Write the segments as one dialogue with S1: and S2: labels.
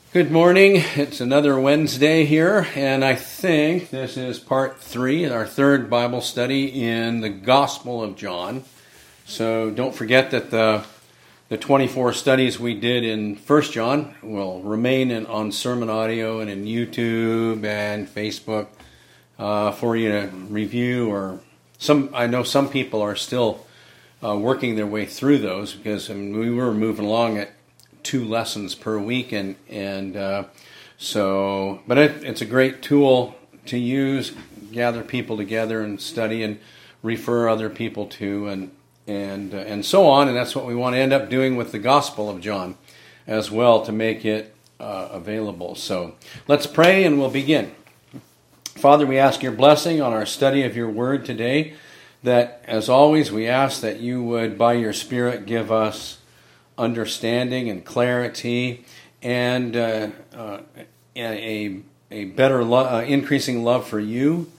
S1: Good morning. It's another Wednesday here, and I think this is part 3, our third Bible study in the Gospel of John. So don't forget that the 24 studies we did in 1 John will remain on sermon audio and in YouTube and Facebook for you to review. Or I know some people are still working their way through those because we were moving along at 2 lessons per week, but it's a great tool to use, gather people together and study and refer other people to and so on, and that's what we want to end up doing with the Gospel of John as well, to make it available. So let's pray and we'll begin. Father, we ask your blessing on our study of your word today, that as always we ask that you would by your Spirit give us understanding and clarity, and a better increasing love for you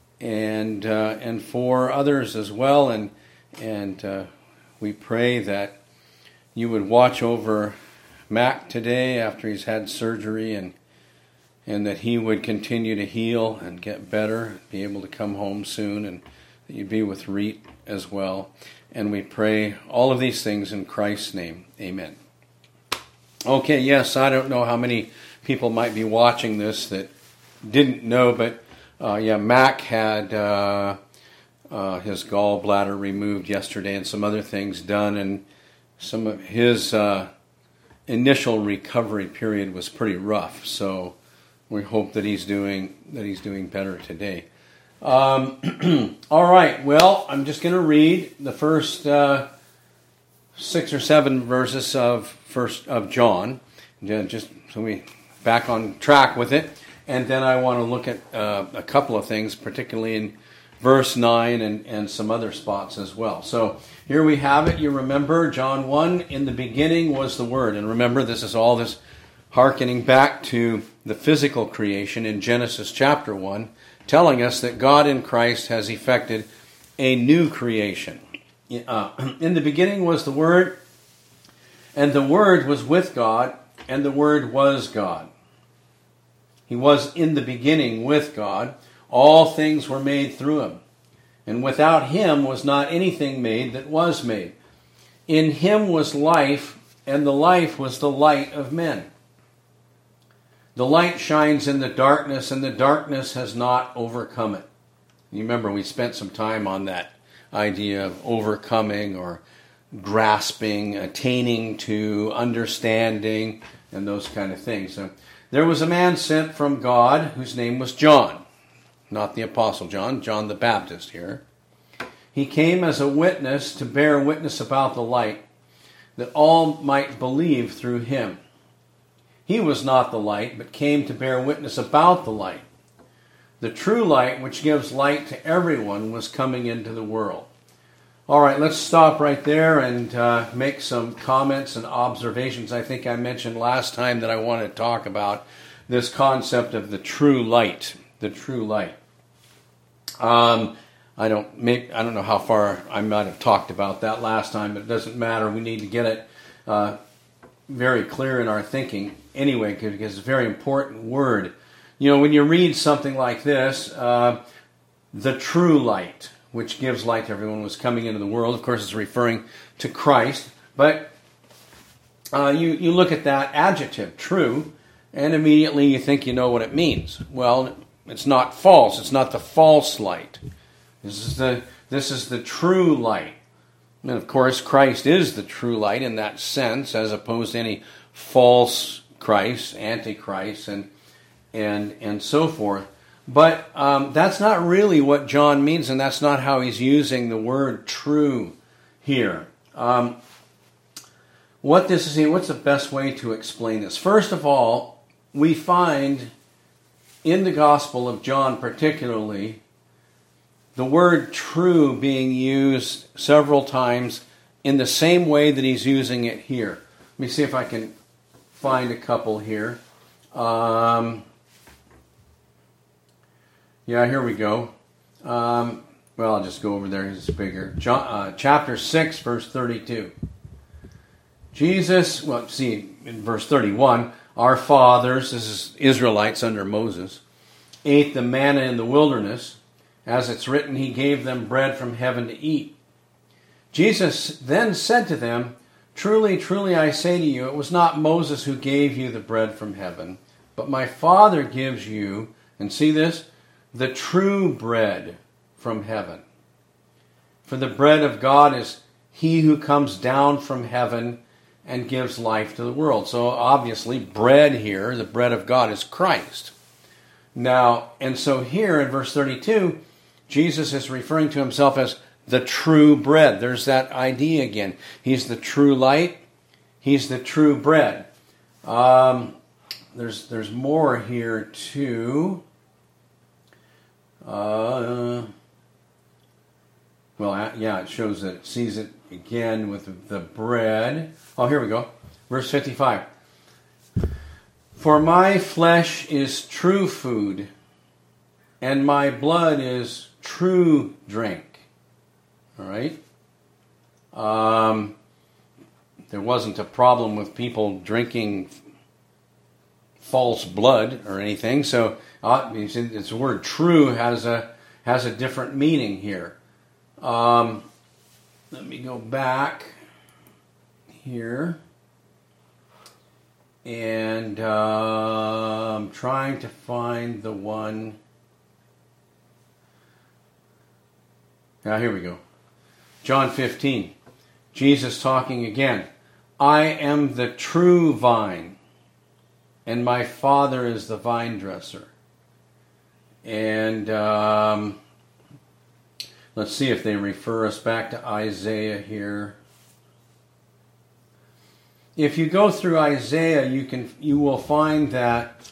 S1: and for others as well. And we pray that you would watch over Mac today after he's had surgery, and that he would continue to heal and get better, be able to come home soon, and that you'd be with Reet as well. And we pray all of these things in Christ's name. Amen. Okay, yes, I don't know how many people might be watching this that didn't know, but Mac had his gallbladder removed yesterday and some other things done, and some of his initial recovery period was pretty rough. So we hope that he's doing better today. All right, well, I'm just going to read the first 6 or 7 verses of John, just so we back on track with it, and then I want to look at a couple of things, particularly in verse 9 and some other spots as well. So here we have it. You remember John 1, in the beginning was the Word, and remember this is all this hearkening back to the physical creation in Genesis chapter 1, telling us that God in Christ has effected a new creation. In the beginning was the Word, and the Word was with God, and the Word was God. He was in the beginning with God. All things were made through him, and without him was not anything made that was made. In him was life, and the life was the light of men. The light shines in the darkness, and the darkness has not overcome it. You remember we spent some time on that idea of overcoming or grasping, attaining to, understanding, and those kind of things. So there was a man sent from God whose name was John, not the Apostle John, John the Baptist here. He came as a witness to bear witness about the light, that all might believe through him. He was not the light, but came to bear witness about the light. The true light, which gives light to everyone, was coming into the world. All right, let's stop right there and make some comments and observations. I think I mentioned last time that I want to talk about this concept of the true light. The true light. I don't know how far I might have talked about that last time, but it doesn't matter. We need to get it very clear in our thinking anyway, because it's a very important word. You know, when you read something like this, the true light, which gives light to everyone, was coming into the world. Of course, it's referring to Christ, but you look at that adjective, true, and immediately you think you know what it means. Well, it's not false. It's not the false light. This is the true light. And of course, Christ is the true light in that sense, as opposed to any false Christ, antichrist, and so forth. But that's not really what John means, and that's not how he's using the word true here. What's the best way to explain this? First of all, we find in the Gospel of John particularly the word true being used several times in the same way that he's using it here. Let me see if I can find a couple here. Here we go. I'll just go over there. It's bigger. Chapter 6, verse 32. Jesus, in verse 31, our fathers, this is Israelites under Moses, ate the manna in the wilderness. As it's written, he gave them bread from heaven to eat. Jesus then said to them, truly, truly, I say to you, it was not Moses who gave you the bread from heaven, but my Father gives you, and see this, the true bread from heaven. For the bread of God is he who comes down from heaven and gives life to the world. So obviously, bread here, the bread of God, is Christ. Now, and so here in verse 32, Jesus is referring to himself as the true bread. There's that idea again. He's the true light. He's the true bread. There's more here too. It shows that it sees it again with the bread. Oh, here we go. Verse 55. For my flesh is true food, and my blood is true drink. All right? There wasn't a problem with people drinking false blood or anything. So this word true has a different meaning here. Let me go back here. And I'm trying to find the one. Now, here we go. John 15. Jesus talking again. I am the true vine, and my Father is the vine dresser. And let's see if they refer us back to Isaiah here. If you go through Isaiah, you will find that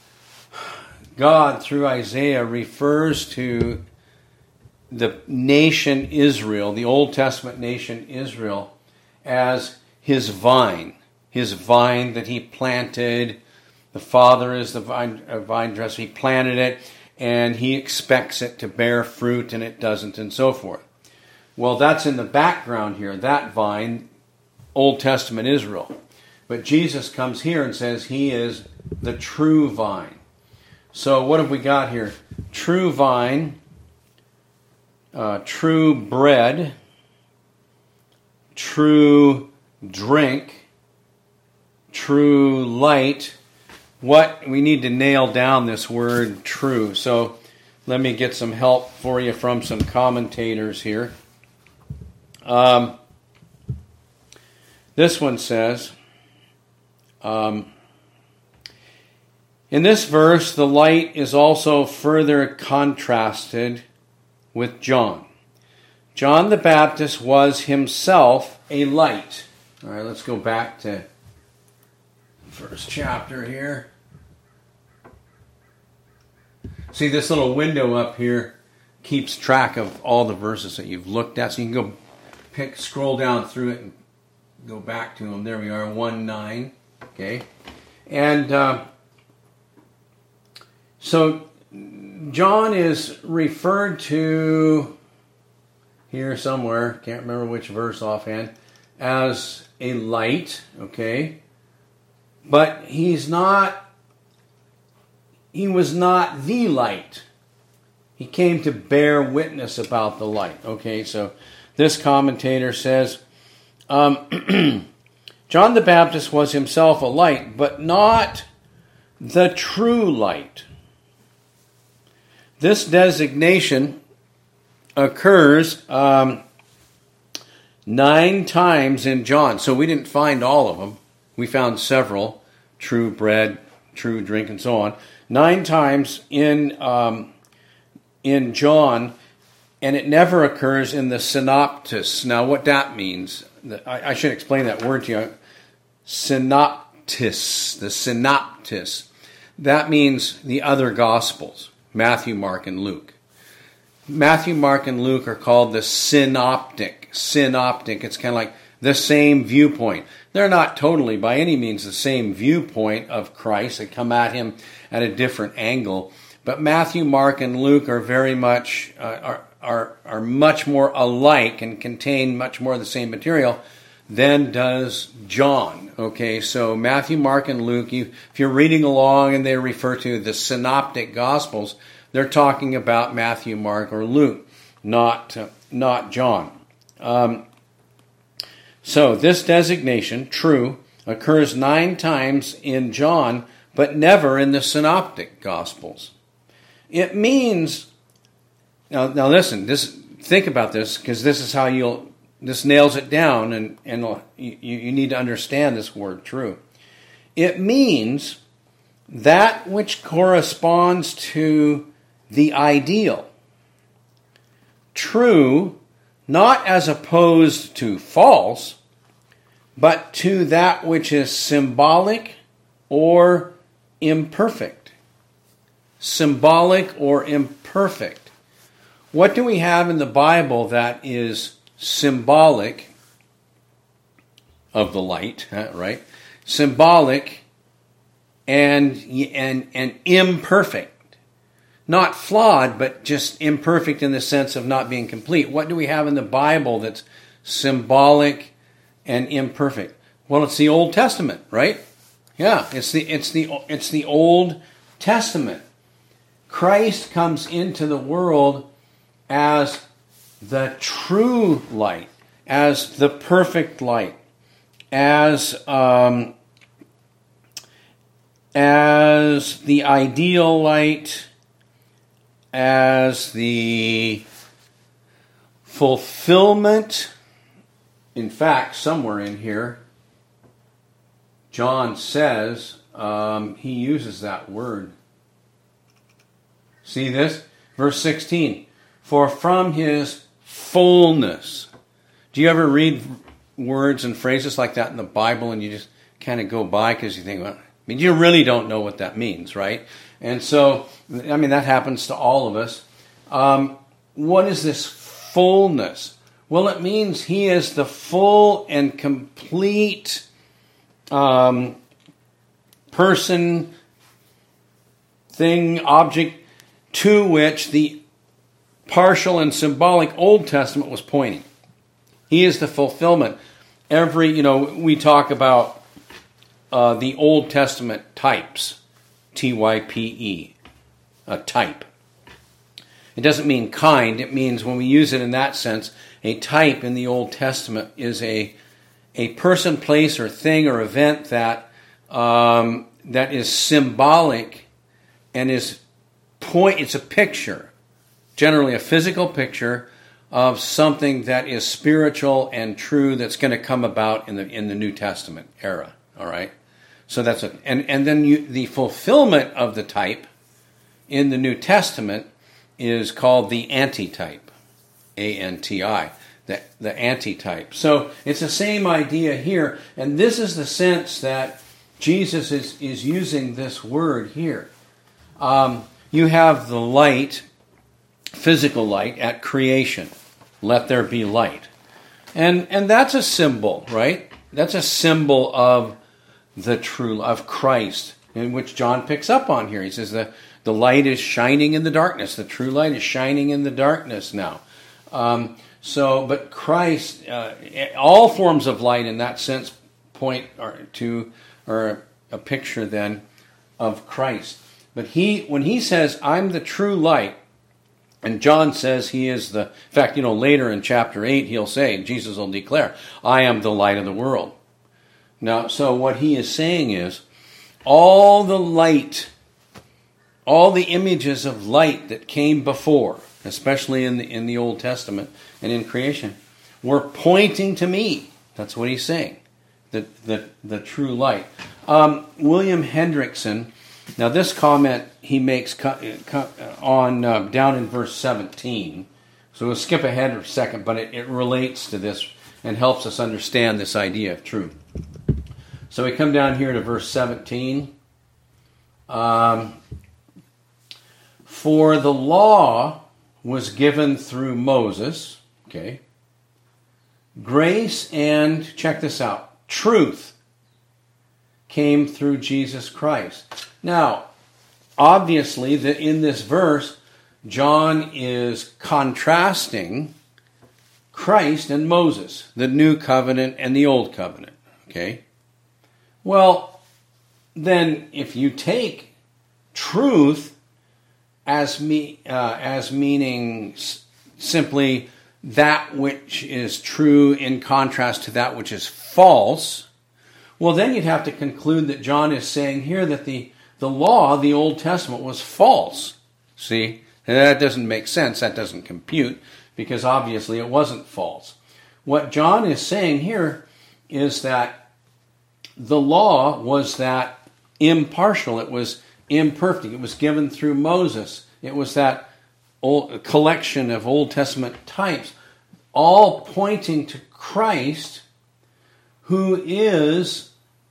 S1: God, through Isaiah, refers to the nation Israel, the Old Testament nation Israel, as his vine that he planted. The Father is the vine dresser. He planted it, and he expects it to bear fruit, and it doesn't, and so forth. Well, that's in the background here, that vine, Old Testament Israel. But Jesus comes here and says he is the true vine. So what have we got here? True vine, true bread, true drink, true light. What we need to nail down this word true. So let me get some help for you from some commentators here. This one says, in this verse, the light is also further contrasted with John. John the Baptist was himself a light. All right, let's go back to first chapter here. See, this little window up here keeps track of all the verses that you've looked at. So you can go scroll down through it and go back to them. There we are, 1:9. Okay. And so John is referred to here somewhere, can't remember which verse offhand, as a light, okay? But he was not the light. He came to bear witness about the light. Okay, so this commentator says, John the Baptist was himself a light, but not the true light. This designation occurs 9 times in John. So we didn't find all of them. We found several, true bread, true drink, and so on. 9 times in John, and it never occurs in the synoptis. Now, what that means, I should explain that word to you. Synoptis, the synoptis. That means the other Gospels, Matthew, Mark, and Luke. Matthew, Mark, and Luke are called the synoptic. Synoptic, it's kind of like the same viewpoint. They're not totally, by any means, the same viewpoint of Christ. They come at him at a different angle. But Matthew, Mark, and Luke are very much, are much more alike and contain much more of the same material than does John. Okay, so Matthew, Mark, and Luke, if you're reading along and they refer to the synoptic gospels, they're talking about Matthew, Mark, or Luke, not John. So this designation, true, occurs 9 times in John, but never in the synoptic gospels. It means, now listen, think about this, because this is how this nails it down, and you need to understand this word, true. It means that which corresponds to the ideal. True, not as opposed to false, but to that which is symbolic or imperfect. Symbolic or imperfect. What do we have in the Bible that is symbolic of the light, right? Symbolic and imperfect. Not flawed, but just imperfect in the sense of not being complete. What do we have in the Bible that's symbolic and imperfect? Well, it's the Old Testament, right? Yeah, it's the Old Testament. Christ comes into the world as the true light, as the perfect light, as the ideal light, as the fulfillment. In fact, somewhere in here, John says, he uses that word. See this? Verse 16. For from his fullness. Do you ever read words and phrases like that in the Bible and you just kind of go by because you think, well, you really don't know what that means, right? And so, that happens to all of us. What is this fullness? Well, it means he is the full and complete person, thing, object to which the partial and symbolic Old Testament was pointing. He is the fulfillment. We talk about the Old Testament types. Type, a type. It doesn't mean kind. It means, when we use it in that sense, a type in the Old Testament is a person, place, or thing or event that is symbolic and it's a picture, generally a physical picture of something that is spiritual and true that's going to come about in the New Testament era. All right. So that's and then the fulfillment of the type in the New Testament is called the antitype, A-N-T-I, the antitype. So it's the same idea here, and this is the sense that Jesus is using this word here. You have the light, physical light, at creation. Let there be light, and that's a symbol, right? That's a symbol of the true, of Christ, in which John picks up on here. He says the light is shining in the darkness. The true light is shining in the darkness now. But Christ, all forms of light in that sense point to a picture then of Christ. But when he says, I'm the true light, and John says he is in fact, later in chapter 8, he'll say, Jesus will declare, I am the light of the world. Now, so what he is saying is, all the light, all the images of light that came before, especially in the Old Testament and in creation, were pointing to me. That's what he's saying, the true light. William Hendrickson, now this comment he makes on down in verse 17. So we'll skip ahead for a second, but it relates to this and helps us understand this idea of truth. So we come down here to verse 17. For the law was given through Moses, okay. Grace and, check this out, truth came through Jesus Christ. Now, obviously, in this verse, John is contrasting Christ and Moses, the new covenant and the old covenant. Okay? Well, then if you take truth as meaning simply that which is true in contrast to that which is false, well, then you'd have to conclude that John is saying here that the law, the Old Testament, was false. See? And that doesn't make sense. That doesn't compute, because obviously it wasn't false. What John is saying here is that the law was that impartial. It was imperfect. It was given through Moses. It was that collection of Old Testament types, all pointing to Christ, who is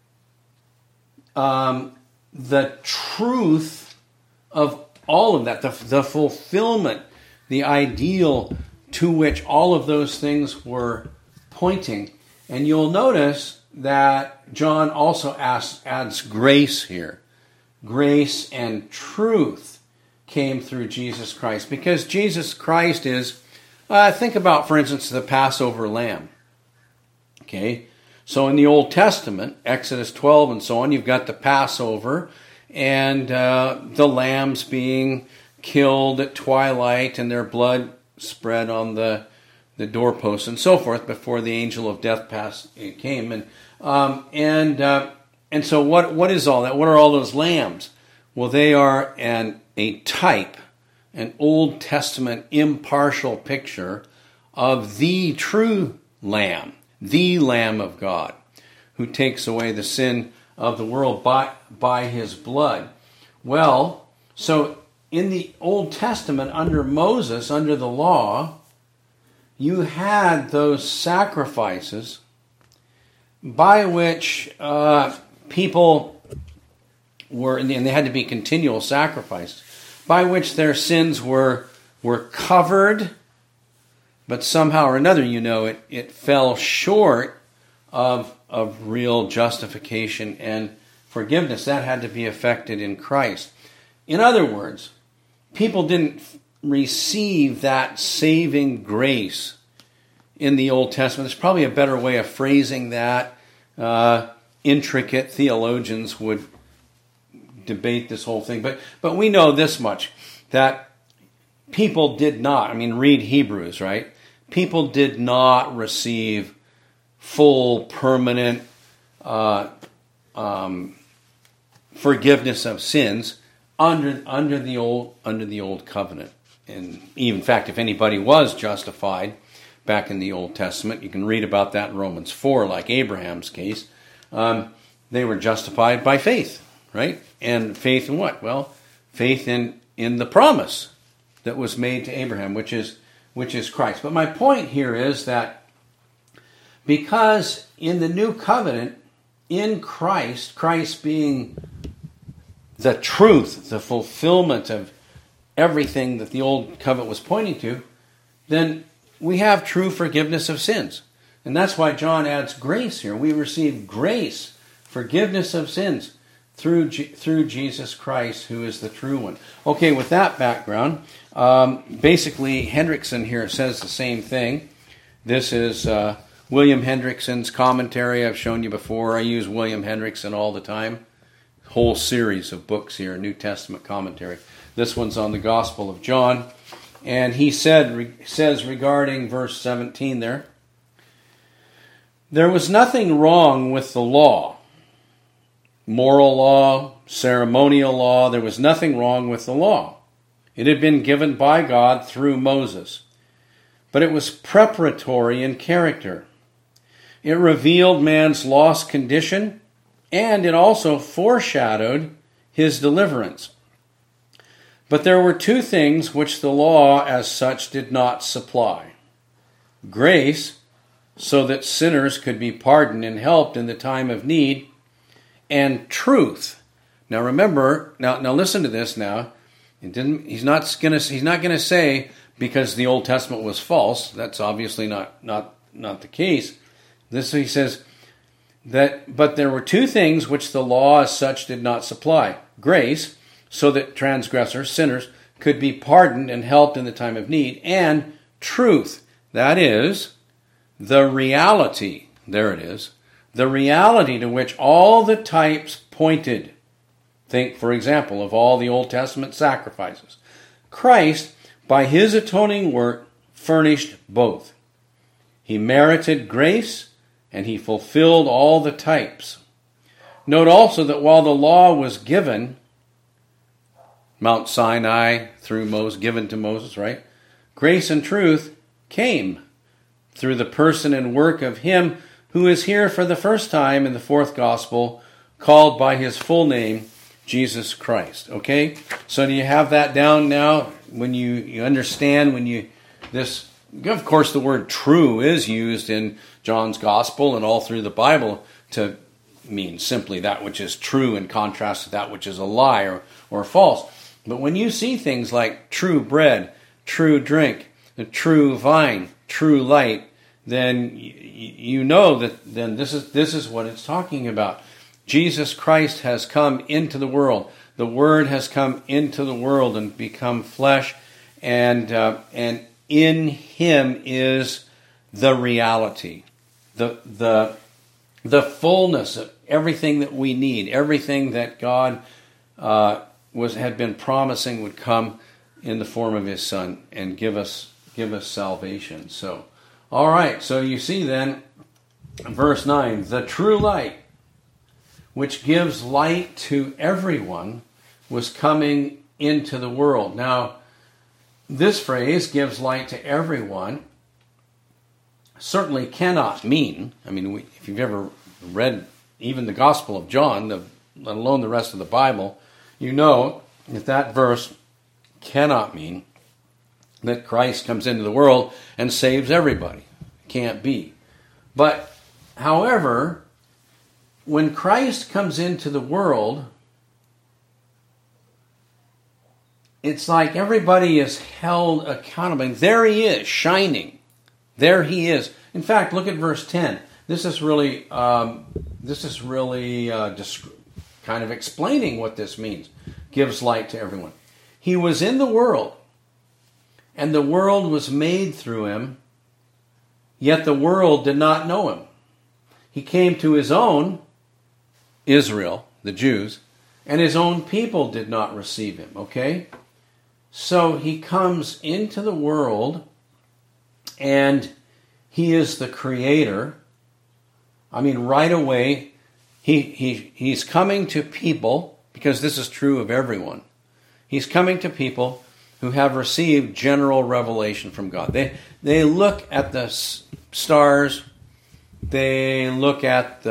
S1: the truth of all of that, the fulfillment, the ideal to which all of those things were pointing. And you'll notice that John also adds grace here. Grace and truth came through Jesus Christ, because Jesus Christ is, think about, for instance, the Passover lamb. Okay, so in the Old Testament, Exodus 12 and so on, you've got the Passover and the lambs being killed at twilight and their blood spread on the doorposts and so forth before the angel of death came. And so what is all that? What are all those lambs? Well, they are a type, an Old Testament impartial picture of the true Lamb, the Lamb of God, who takes away the sin of the world by his blood. Well, so in the Old Testament, under Moses, under the law, you had those sacrifices by which people were, and they had to be continual sacrifices, by which their sins were covered, but somehow or another, it fell short of real justification and forgiveness. That had to be effected in Christ. In other words, people didn't receive that saving grace in the Old Testament. There's probably a better way of phrasing that. Intricate theologians would debate this whole thing. But we know this much, that people did not, read Hebrews, right? People did not receive full, permanent forgiveness of sins under the old covenant. And even, in fact, if anybody was justified back in the Old Testament, you can read about that in Romans 4, like Abraham's case. They were justified by faith, right? And faith in what? Well, faith in the promise that was made to Abraham, which is Christ. But my point here is that because in the new covenant, in Christ being the truth, the fulfillment of everything that the old covenant was pointing to, then we have true forgiveness of sins. And that's why John adds grace here. We receive grace, forgiveness of sins, through Jesus Christ, who is the true one. Okay, with that background, basically Hendrickson here says the same thing. This is William Hendrickson's commentary. I've shown you before. I use William Hendrickson all the time. Whole series of books here, New Testament commentary. This one's on the Gospel of John. And he says regarding verse 17 there was nothing wrong with the law. Moral law, ceremonial law, there was nothing wrong with the law. It had been given by God through Moses. But it was preparatory in character. It revealed man's lost condition, and it also foreshadowed his deliverance. But there were two things which the law as such did not supply. Grace, so that sinners could be pardoned and helped in the time of need, and truth. Now remember, now listen to this now. He's not going to say because the Old Testament was false. That's obviously not the case. He says that, but there were two things which the law as such did not supply. Grace, so that transgressors, sinners, could be pardoned and helped in the time of need, and truth, That is, the reality, there it is, the reality to which all the types pointed. Think, for example, of all the Old Testament sacrifices. Christ, by his atoning work, furnished both. He merited grace, and he fulfilled all the types. Note also that while the law was given, Mount Sinai through Moses, given to Moses, right? Grace and truth came through the person and work of him who is here for the first time in the fourth gospel, called by his full name, Jesus Christ. Okay? So do you have that down now? When you understand, of course the word true is used in John's gospel and all through the Bible to mean simply that which is true in contrast to that which is a lie or false. But when you see things like true bread, true drink, the true vine, true light, then you know that then this is what it's talking about. Jesus Christ has come into the world. The Word has come into the world and become flesh, and in Him is the reality, the fullness of everything that we need, everything that God had been promising would come in the form of His Son and give us salvation. So, all right. So you see then, verse 9, the true light, which gives light to everyone, was coming into the world. Now, this phrase, gives light to everyone, certainly cannot mean, if you've ever read even the Gospel of John, let alone the rest of the Bible, you know that verse cannot mean that Christ comes into the world and saves everybody. Can't be. But, however, when Christ comes into the world, it's like everybody is held accountable. And there he is, shining. There he is. In fact, look at verse 10. This is really kind of explaining what this means. Gives light to everyone. He was in the world, and the world was made through him, yet the world did not know him. He came to his own, Israel, the Jews, and his own people did not receive him. Okay? So he comes into the world, and he is the creator. Right away, he's coming to people, because this is true of everyone. He's coming to people who have received general revelation from God. They look at the stars, they look at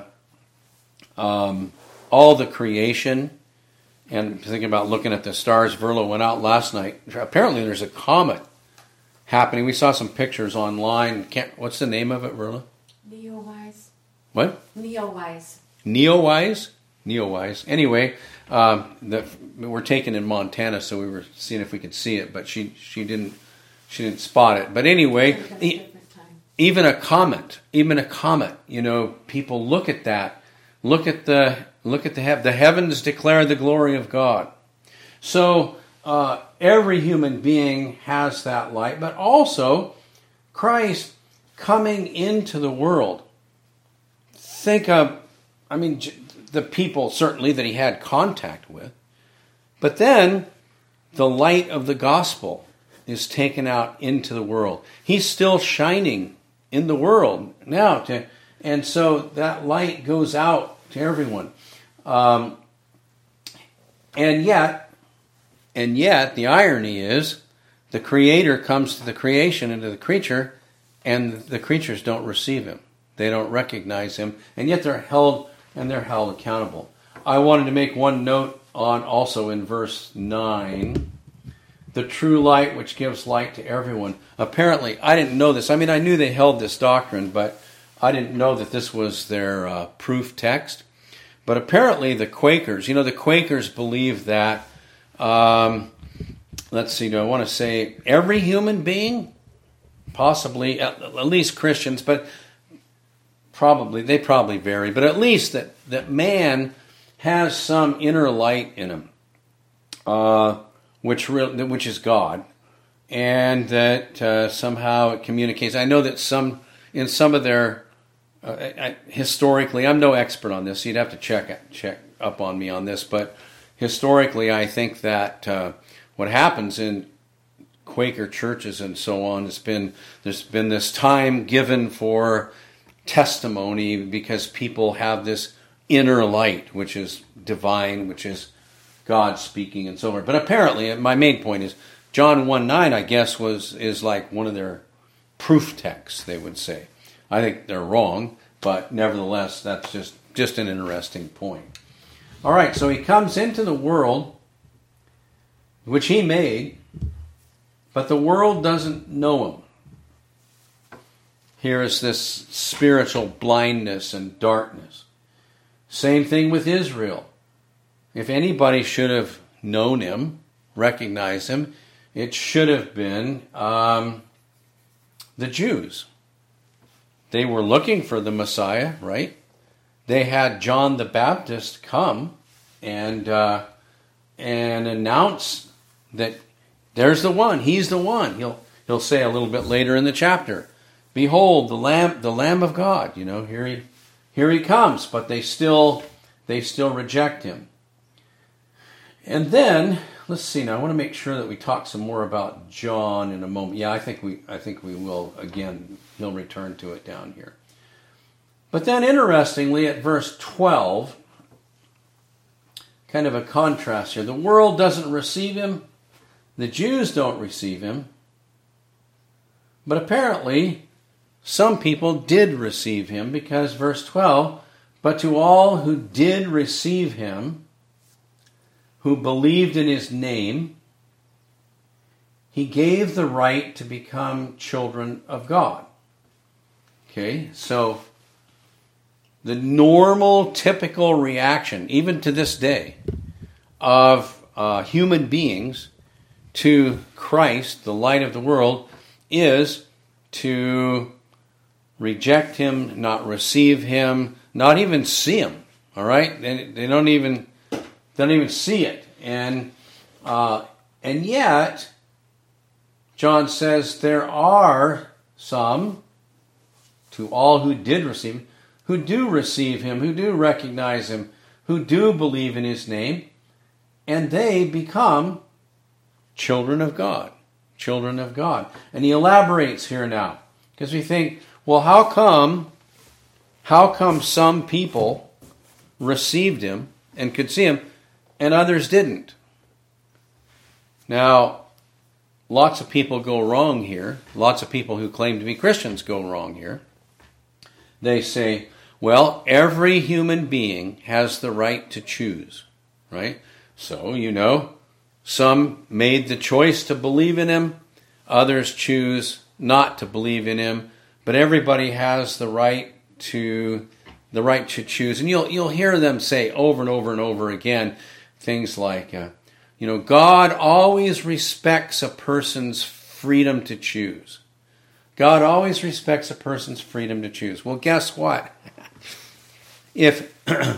S1: all the creation, and thinking about looking at the stars. Verla went out last night. Apparently there's a comet happening. We saw some pictures online. What's the name of it, Verla?
S2: Neowise.
S1: What?
S2: Neowise.
S1: Neowise? Neowise. Anyway, we're taken in Montana, so we were seeing if we could see it, but she didn't spot it. But anyway, even a comet, people look at that. Look at the heavens declare the glory of God. So every human being has that light, but also Christ coming into the world. Think of, the people certainly that he had contact with, but then the light of the gospel is taken out into the world. He's still shining in the world now, and so that light goes out to everyone. And yet, the irony is, the Creator comes to the creation and to the creature, and the creatures don't receive him. They don't recognize him, and yet they're held accountable. I wanted to make one note on also in verse 9, the true light which gives light to everyone. Apparently, I didn't know this. I knew they held this doctrine, but I didn't know that this was their proof text. But apparently the Quakers, the Quakers believe that, let's see, do I want to say every human being? Possibly, at least Christians, but they probably vary. But at least that man has some inner light in him, which is God. and that somehow it communicates. I know that in some of their historically, I'm no expert on this, so you'd have to check up on me on this, but historically, I think that what happens in Quaker churches and so on there's been this time given for testimony because people have this inner light, which is divine, which is God speaking and so on. But apparently, my main point is John 1:9, I guess, is like one of their proof texts, they would say. I think they're wrong, but nevertheless, that's just an interesting point. All right, so he comes into the world, which he made, but the world doesn't know him. Here is this spiritual blindness and darkness. Same thing with Israel. If anybody should have known him, recognized him, it should have been the Jews. They were looking for the Messiah, right? They had John the Baptist come and announce that there's the one. He's the one. He'll say a little bit later in the chapter, "Behold, the Lamb of God." Here he comes. But they still reject him. And then let's see. Now I want to make sure that we talk some more about John in a moment. Yeah, I think we will again. He'll return to it down here. But then, interestingly, at verse 12, kind of a contrast here. The world doesn't receive him. The Jews don't receive him. But apparently, some people did receive him because verse 12, "But to all who did receive him, who believed in his name, he gave the right to become children of God." Okay, so the normal, typical reaction, even to this day, of human beings to Christ, the light of the world, is to reject him, not receive him, not even see him. All right, they don't even see it, and yet John says there are some, to all who did receive him, who do receive him, who do recognize him, who do believe in his name, and they become children of God. Children of God. And he elaborates here now, because we think, well, how come some people received him and could see him, and others didn't? Now, lots of people go wrong here. Lots of people who claim to be Christians go wrong here. They say, well, every human being has the right to choose, right? So, some made the choice to believe in him, others choose not to believe in him, but everybody has the right to choose. And you'll hear them say over and over and over again things like, God always respects a person's freedom to choose. God always respects a person's freedom to choose. Well, guess what? If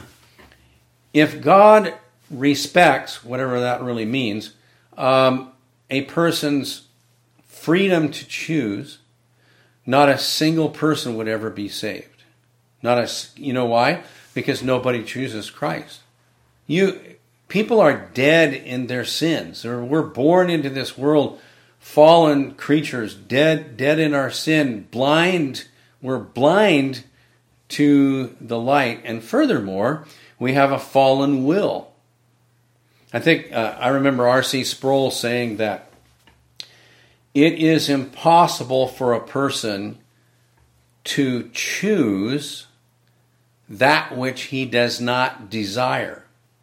S1: God respects, whatever that really means, a person's freedom to choose, not a single person would ever be saved. You know why? Because nobody chooses Christ. People are dead in their sins. We're born into this world, fallen creatures, dead in our sin, blind. We're blind to the light, and furthermore, we have a fallen will. I think I remember R.C. Sproul saying that it is impossible for a person to choose that which he does not desire.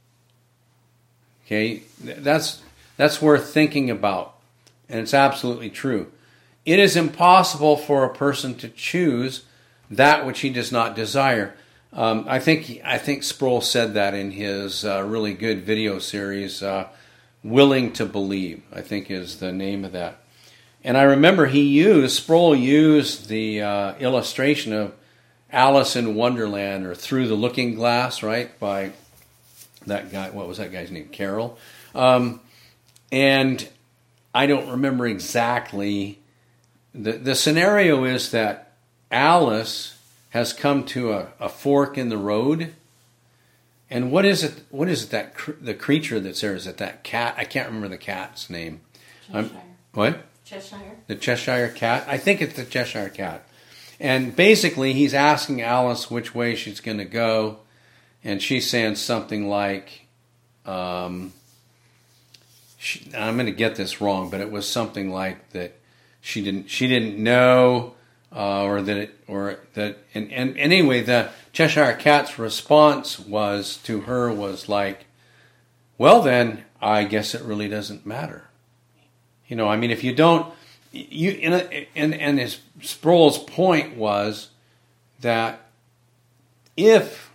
S1: Okay, that's worth thinking about, and it's absolutely true. It is impossible for a person to choose that which he does not desire. I think Sproul said that in his really good video series, "Willing to Believe," I think is the name of that. And I remember Sproul used the illustration of Alice in Wonderland, or Through the Looking Glass, right, by that guy. What was that guy's name? Carroll. And I don't remember exactly. The scenario is that Alice has come to a fork in the road. And what is it? What is it that the creature that's there? Is it that cat? I can't remember the cat's name.
S2: Cheshire.
S1: What?
S2: Cheshire.
S1: The Cheshire cat? I think it's the Cheshire cat. And basically, he's asking Alice which way she's going to go. And she's saying something like, I'm going to get this wrong, but it was something like that she didn't know, and anyway, the Cheshire cat's response was like, well then, I guess it really doesn't matter. I mean, if you don't, and his Sproul's point was that if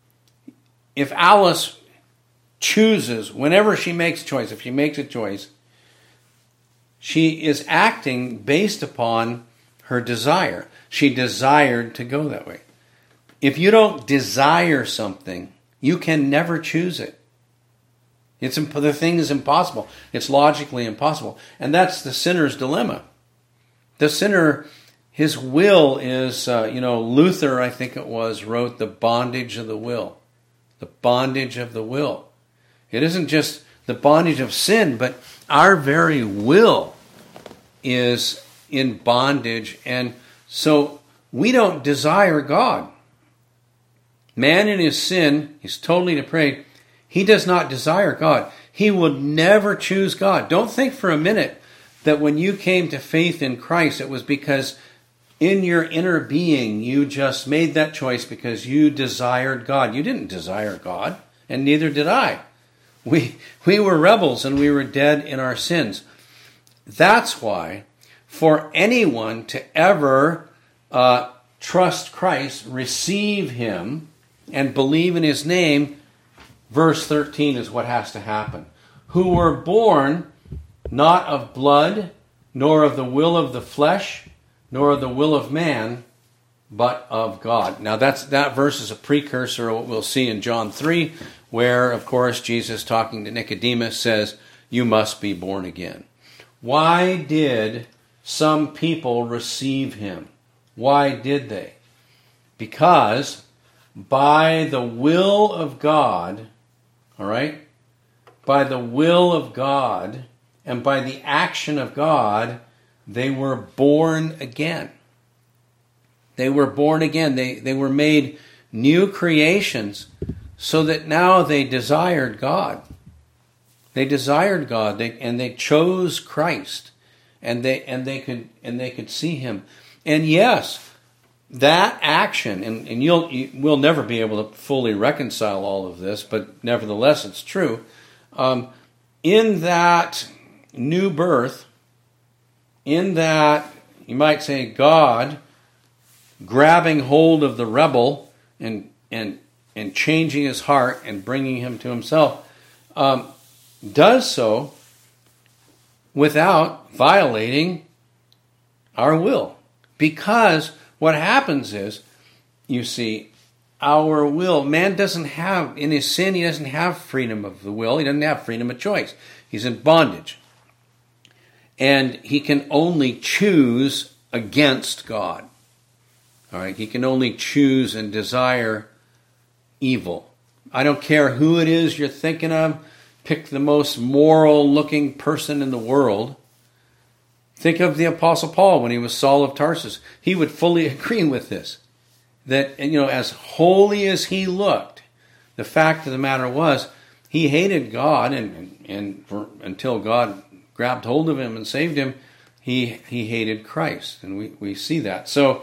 S1: Alice chooses, whenever she makes a choice, if she makes a choice, she is acting based upon her desire. She desired to go that way. If you don't desire something, you can never choose it. The thing is impossible. It's logically impossible. And that's the sinner's dilemma. The sinner, his will is, Luther, I think it was, wrote the bondage of the will. The bondage of the will. It isn't just the bondage of sin, but our very will is in bondage. And so we don't desire God. Man in his sin, he's totally depraved. He does not desire God. He will never choose God. Don't think for a minute that when you came to faith in Christ, it was because in your inner being you just made that choice because you desired God. You didn't desire God, and neither did I. We were rebels and we were dead in our sins. That's why for anyone to ever trust Christ, receive Him, and believe in His name, verse 13 is what has to happen. Who were born not of blood, nor of the will of the flesh, nor of the will of man, but of God. Now that verse is a precursor of what we'll see in John 3, where, of course, Jesus, talking to Nicodemus, says, you must be born again. Why did some people receive Him? Why did they? Because by the will of God, all right, by the will of God and by the action of God, they were born again. They were born again. They were made new creations so that now they desired God. They desired God, and they chose Christ, and they could see Him. And yes, that action, and we'll never be able to fully reconcile all of this, but nevertheless, it's true. In that new birth, in that, you might say, God grabbing hold of the rebel and changing his heart and bringing him to Himself, does so without violating our will. Because what happens is, you see, our will, man doesn't have, in his sin, he doesn't have freedom of the will. He doesn't have freedom of choice. He's in bondage. And he can only choose against God. All right, he can only choose and desire evil. I don't care who it is you're thinking of. Pick the most moral-looking person in the world. Think of the Apostle Paul when he was Saul of Tarsus. He would fully agree with this. That, as holy as he looked, the fact of the matter was, he hated God, and until God grabbed hold of him and saved him, he hated Christ, and we see that. So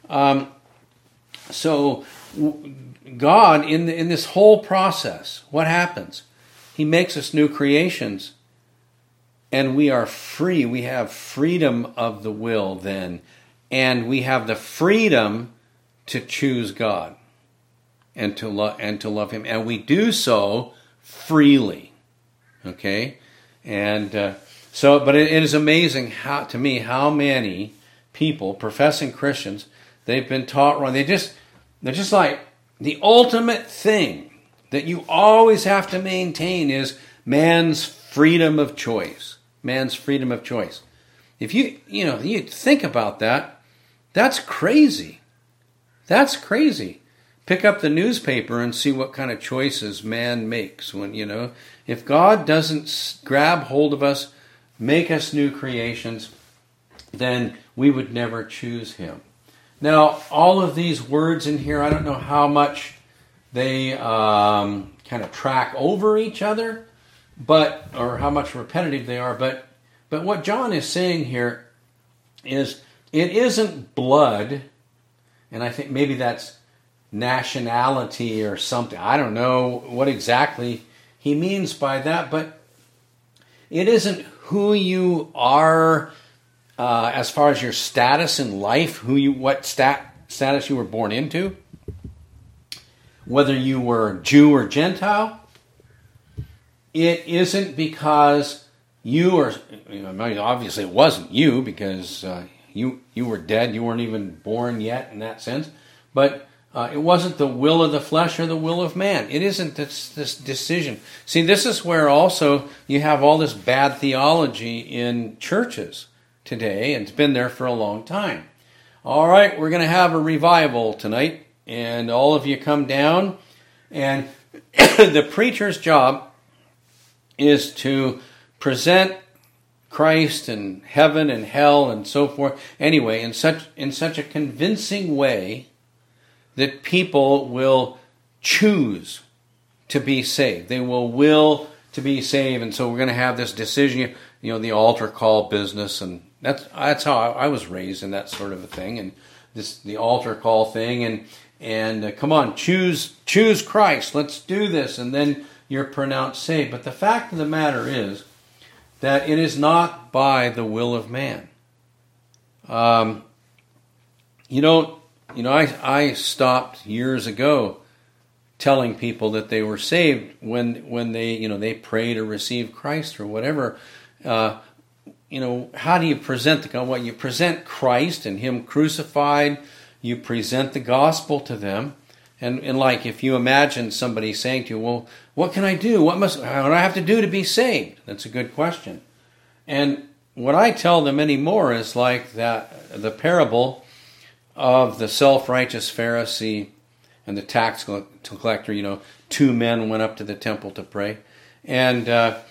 S1: God, in this whole process, what happens? He makes us new creations, and we are free. We have freedom of the will then, and we have the freedom to choose God and to love Him, and we do so freely. Okay, and but it is amazing how many people, professing Christians, they've been taught wrong. They're just like, the ultimate thing that you always have to maintain is man's freedom of choice. man's freedom of choice. If you think about that, that's crazy. That's crazy. Pick up the newspaper and see what kind of choices man makes. If God doesn't grab hold of us, make us new creations, then we would never choose him. Now, all of these words in here, I don't know how much they kind of track over each other, or how much repetitive they are, but what John is saying here is it isn't blood, and I think maybe that's nationality or something. I don't know what exactly he means by that, but it isn't who you are as far as your status in life, what status you were born into, whether you were Jew or Gentile. It isn't because you are, obviously it wasn't you, because you were dead, you weren't even born yet in that sense, but it wasn't the will of the flesh or the will of man. It isn't this decision. See, this is where also you have all this bad theology in churches today, and it's been there for a long time. All right, we're going to have a revival tonight, and all of you come down, and the preacher's job is to present Christ and heaven and hell and so forth. Anyway, in such a convincing way that people will choose to be saved. They will to be saved, and so we're going to have this decision. The altar call business, and that's how I was raised in that sort of a thing, and the altar call thing, and come on, choose Christ. Let's do this, and then you're pronounced saved. But the fact of the matter is that it is not by the will of man. I stopped years ago telling people that they were saved when they prayed or received Christ or whatever. How do you present you present Christ and Him crucified. You present the gospel to them, and like if you imagine somebody saying to you, "Well, what can I do? What do I have to do to be saved?" That's a good question. And what I tell them anymore is like that the parable of the self-righteous Pharisee and the tax collector. Two men went up to the temple to pray, and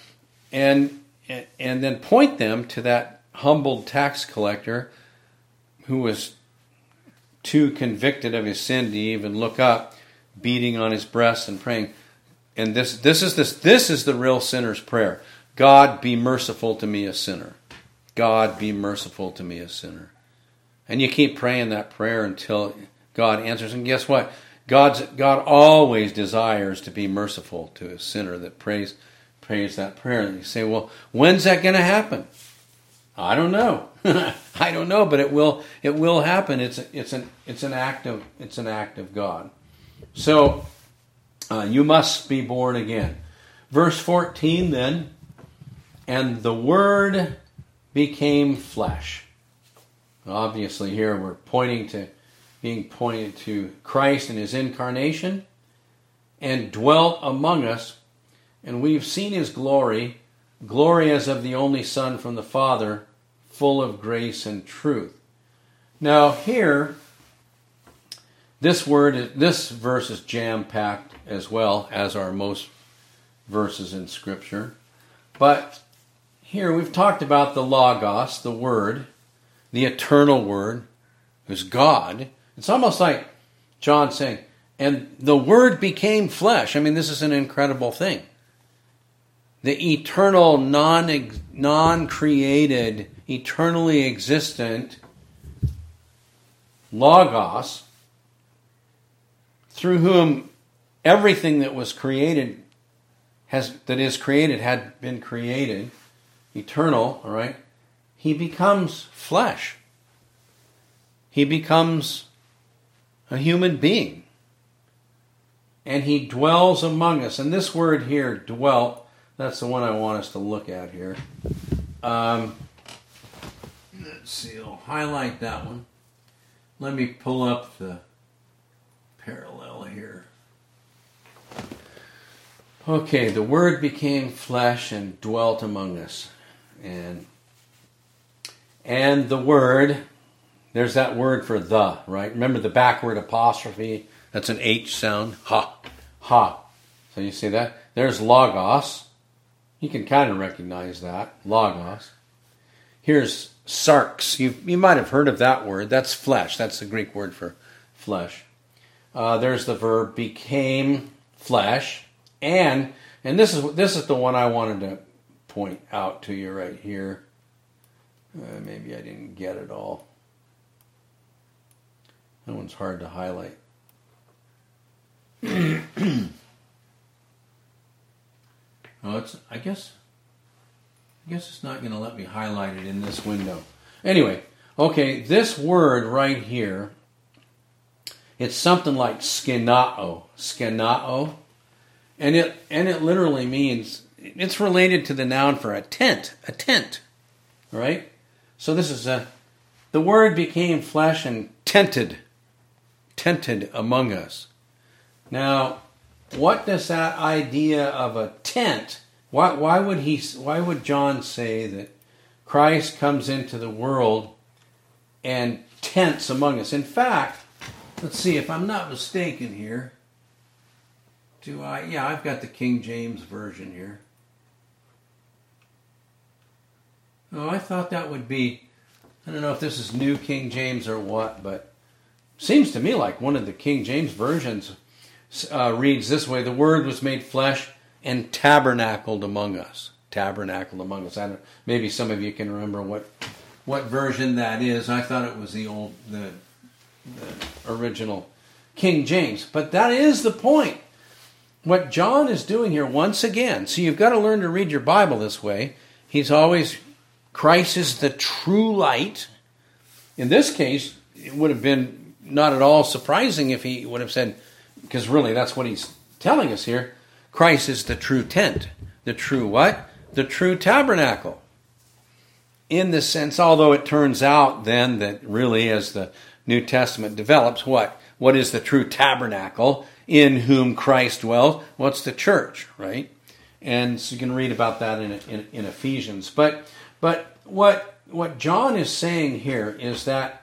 S1: then point them to that humbled tax collector who was too convicted of his sin to even look up, beating on his breast and praying. And this is the real sinner's prayer. God, be merciful to me, a sinner. God, be merciful to me, a sinner. And you keep praying that prayer until God answers. And guess what? God always desires to be merciful to a sinner that prays that prayer. And you say, well, when's that going to happen? I don't know. I don't know, but it will happen. It's an act of God. So you must be born again. Verse 14 then, and the Word became flesh. Obviously here we're being pointed to Christ and His incarnation, and dwelt among us, and we've seen His glory as of the only Son from the Father, full of grace and truth. Now here, this verse is jam-packed as well as are most verses in Scripture. But here we've talked about the Logos, the Word, the eternal Word, who's God. It's almost like John saying, and the Word became flesh. I mean, this is an incredible thing. The eternal, non-created, eternally existent Logos, through whom everything that was created had been created, eternal, all right? He becomes flesh. He becomes a human being. And He dwells among us. And this word here, dwelt, that's the one I want us to look at here. Let's see, I'll highlight that one. Let me pull up the parallel here. Okay, the Word became flesh and dwelt among us. And the word, there's that word for the, right? Remember the backward apostrophe? That's an H sound. Ha. Ha. So you see that? There's logos. You can kind of recognize that. Logos. Here's sarx. You might have heard of that word. That's flesh. That's the Greek word for flesh. There's the verb became flesh. And this is the one I wanted to point out to you right here. Maybe I didn't get it all. That one's hard to highlight. I guess it's not going to let me highlight it in this window. Anyway, okay, this word right here, it's something like skenao, and it literally means, it's related to the noun for a tent, right? So this is the word became flesh and tented among us. Now, what does that idea of a tent? Why would John say that Christ comes into the world and tents among us? In fact, let's see if I'm not mistaken here. Yeah, I've got the King James version here. Oh, I thought that would be, I don't know if this is New King James or what, but seems to me like one of the King James versions reads this way: the Word was made flesh and tabernacled among us. Tabernacled among us. Maybe some of you can remember what version that is. I thought it was the original King James. But that is the point. What John is doing here once again, so you've got to learn to read your Bible this way. Christ is the true light. In this case, it would have been not at all surprising if he would have said, because really that's what he's telling us here, Christ is the true tent. The true what? The true tabernacle. In the sense, although it turns out then that really as the New Testament develops, what is the true tabernacle in whom Christ dwells? What's the church, right? And so you can read about that in Ephesians. But what John is saying here is that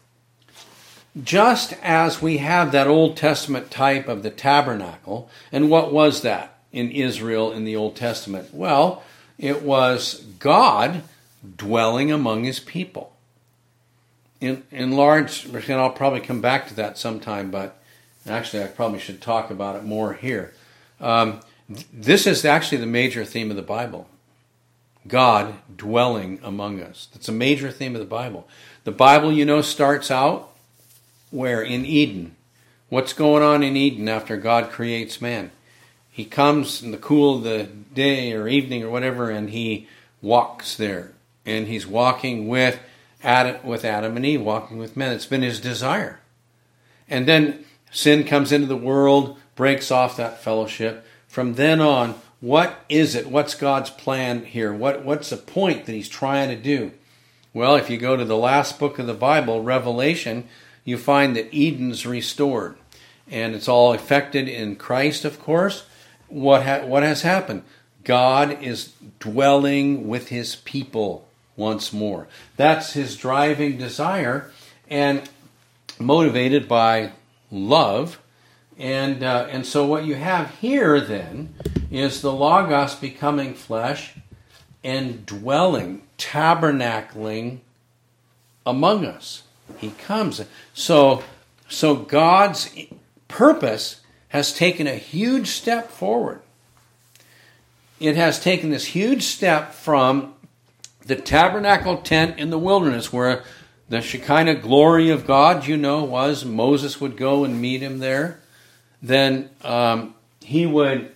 S1: just as we have that Old Testament type of the tabernacle, and what was that in Israel in the Old Testament? Well, it was God dwelling among his people. In large, and I'll probably come back to that sometime, but actually I probably should talk about it more here. This is actually the major theme of the Bible. God dwelling among us. That's a major theme of the Bible. The Bible, starts out where? In Eden. What's going on in Eden after God creates man? He comes in the cool of the day or evening or whatever, and he walks there. And he's walking with Adam and Eve, walking with men. It's been his desire. And then sin comes into the world, breaks off that fellowship. From then on, what is it? What's God's plan here? What's the point that he's trying to do? Well, if you go to the last book of the Bible, Revelation, you find that Eden's restored. And it's all effected in Christ, of course. What has happened? God is dwelling with his people once more. That's his driving desire, and motivated by love. And so what you have here then is the Logos becoming flesh and dwelling, tabernacling among us. He comes. So God's purpose has taken a huge step forward. It has taken this huge step from the tabernacle tent in the wilderness where the Shekinah glory of God, was Moses would go and meet him there. Then he would.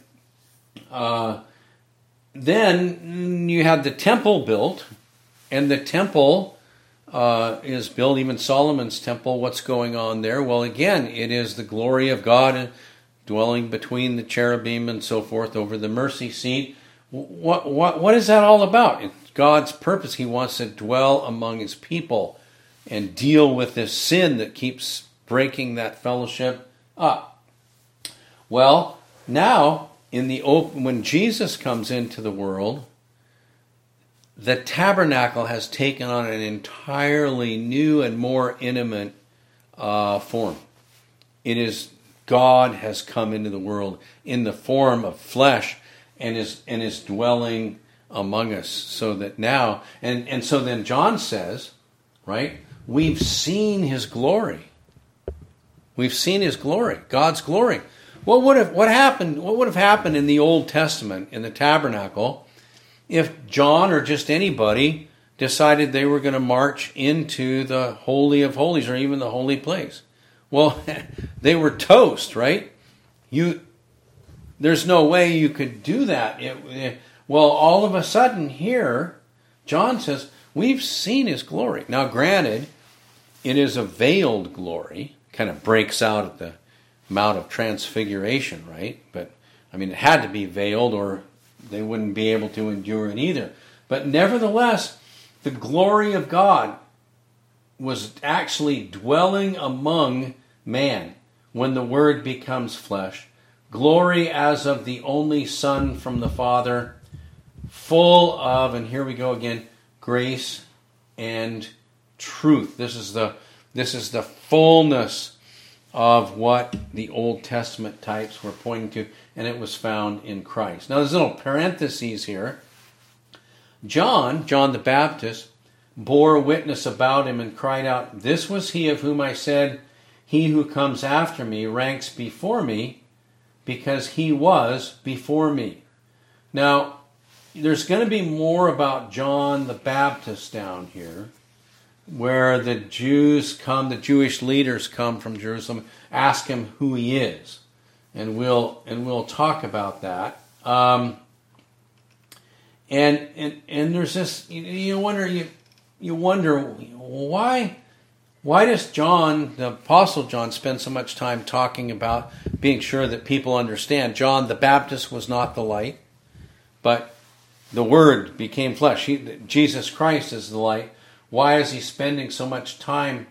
S1: Then you had the temple built, and the temple is built. Even Solomon's temple. What's going on there? Well, again, it is the glory of God dwelling between the cherubim and so forth over the mercy seat. What is that all about? It's God's purpose. He wants to dwell among his people and deal with this sin that keeps breaking that fellowship up. Well, now when Jesus comes into the world, the tabernacle has taken on an entirely new and more intimate form. It is God has come into the world in the form of flesh and is dwelling among us. So that now, and so then John says, right, we've seen his glory. We've seen his glory, God's glory. What would have happened in the Old Testament, in the tabernacle, if John or just anybody decided they were going to march into the Holy of Holies or even the holy place? Well, they were toast, right? There's no way you could do that. Well, all of a sudden here, John says, we've seen his glory. Now, granted, it is a veiled glory, kind of breaks out at the Mount of Transfiguration, right? But, I mean, it had to be veiled or they wouldn't be able to endure it either. But nevertheless, the glory of God was actually dwelling among man when the Word becomes flesh. Glory as of the only Son from the Father, full of, and here we go again, grace and truth. This is the fullness of what the Old Testament types were pointing to, and it was found in Christ. Now there's little parentheses here. John the Baptist, bore witness about him and cried out, "This was he of whom I said, he who comes after me ranks before me, because he was before me." Now, there's going to be more about John the Baptist down here, where the Jewish leaders come from Jerusalem, ask him who he is, and we'll talk about that. And there's this, you wonder why does John, the Apostle John, spend so much time talking about being sure that people understand John the Baptist was not the light, but the Word became flesh. Jesus Christ is the light. Why is he spending so much time?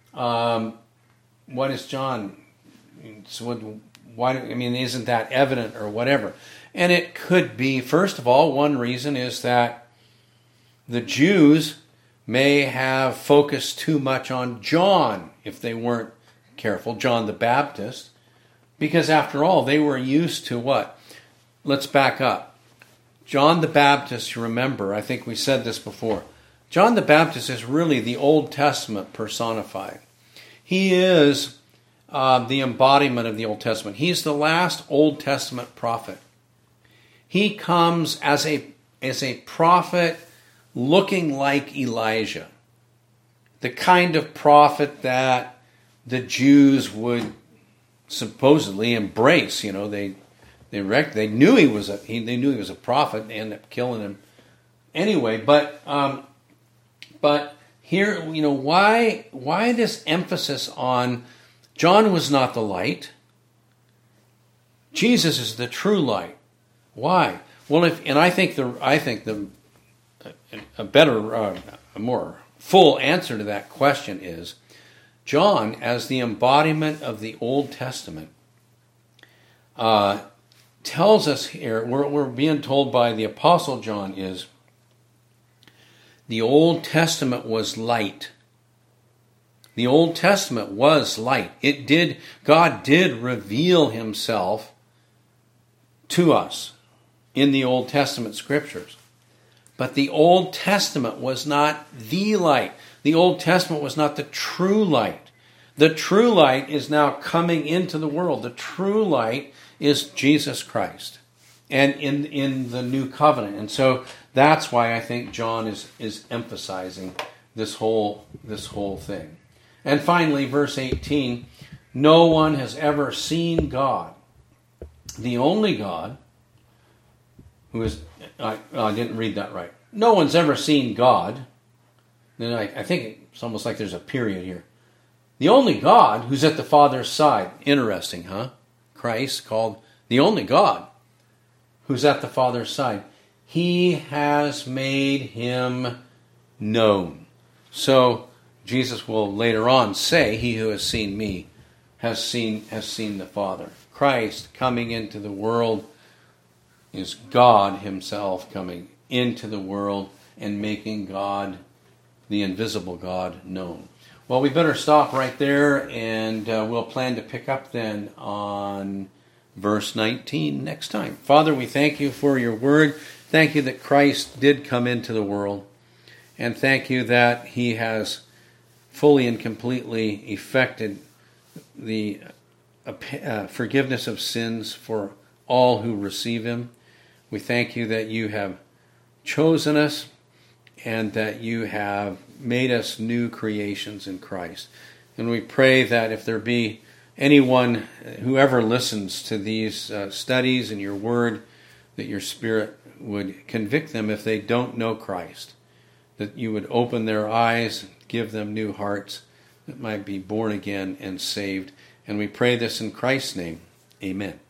S1: What is John? Why? I mean, isn't that evident or whatever? And it could be, first of all, one reason is that the Jews may have focused too much on John, if they weren't careful, John the Baptist, because after all, they were used to what? Let's back up. John the Baptist, you remember, I think we said this before, John the Baptist is really the Old Testament personified. He is the embodiment of the Old Testament. He's the last Old Testament prophet. He comes as a prophet looking like Elijah, the kind of prophet that the Jews would supposedly embrace. You know, they knew he was a prophet. They ended up killing him anyway. But here, you know, why this emphasis on John was not the light? Jesus is the true light. Why? Well, I think a better, a more full answer to that question is John, as the embodiment of the Old Testament, tells us here, we're being told by the Apostle John is, the Old Testament was light. The Old Testament was light. God did reveal himself to us in the Old Testament scriptures. But the Old Testament was not the light. The Old Testament was not the true light. The true light is now coming into the world. The true light is Jesus Christ and in the new covenant. And so that's why I think John is emphasizing this whole thing. And finally, verse 18, no one has ever seen God. The only God, who is, I didn't read that right. No one's ever seen God. Then I think it's almost like there's a period here. The only God who's at the Father's side. Interesting, huh? Christ called the only God who's at the Father's side. He has made him known. So Jesus will later on say, he who has seen me has seen the Father. Christ coming into the world is God himself coming into the world and making God, the invisible God, known. Well, we better stop right there, and we'll plan to pick up then on verse 19 next time. Father, we thank you for your word. Thank you that Christ did come into the world, and thank you that he has fully and completely effected the forgiveness of sins for all who receive him. We thank you that you have chosen us and that you have made us new creations in Christ. And we pray that if there be anyone, whoever listens to these studies and your word, that your Spirit would convict them if they don't know Christ, that you would open their eyes, give them new hearts that might be born again and saved. And we pray this in Christ's name. Amen.